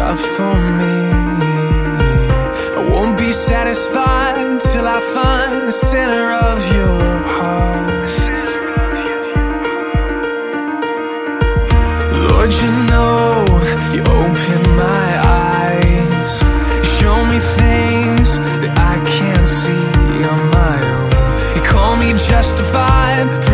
enough for me. I won't be satisfied till I find the center of your heart. Lord, you know, you open my eyes. You show me things that I can't see on my own. You call me justified